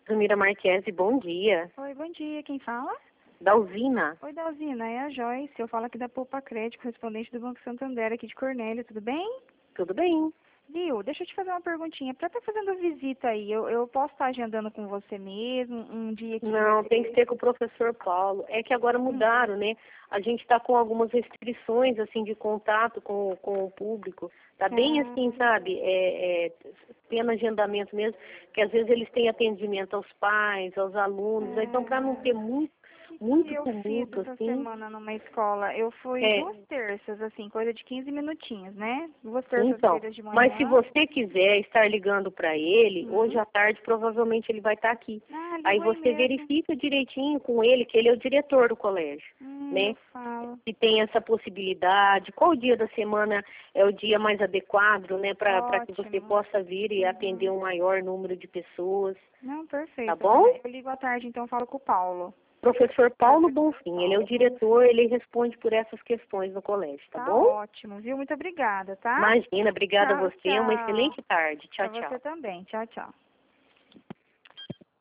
Zumira Marquese, bom dia. Oi, bom dia. Quem fala? Dalzina. Oi, Dalzina. É a Joyce. Eu falo aqui da Poupa Crédito, correspondente do Banco Santander, aqui de Cornélio. Tudo bem? Tudo bem? Viu? Deixa eu te fazer uma perguntinha. Pra estar fazendo visita aí, eu posso estar agendando com você mesmo, um dia que Não, tem que ser com o professor Paulo. É que agora mudaram, né? A gente está com algumas restrições, assim, de contato com o público. Tá bem assim, sabe? Tendo agendamento mesmo, que às vezes eles têm atendimento aos pais, aos alunos. Então, para não ter muito que eu fiz tumulto, essa assim, semana numa escola? Eu fui é, 2 terças, assim, coisa de 15 minutinhos, né? 2 então, terças-feiras de mas se manhã. você quiser estar ligando para ele, hoje Uhum. à tarde provavelmente ele vai estar aqui. Ah, Aí ligo aí você mesmo. verifica direitinho com ele, que ele é o diretor do colégio, Eu né? falo. Se tem essa possibilidade, qual dia da semana é o dia mais adequado, né, para que você Ótimo. possa vir e atender Uhum. um maior número de pessoas, Não, tá perfeito, bom? Zina. Eu ligo à tarde, então eu falo com o Paulo. Professor Paulo Professor Bonfim, ele é o Paulo. diretor, ele responde por essas questões no colégio, tá Tá bom? ótimo, viu? Muito obrigada, tá? Imagina, obrigada a Tchau, você, uma tchau. excelente tarde. Tchau, Pra você tchau. também. Tchau, tchau.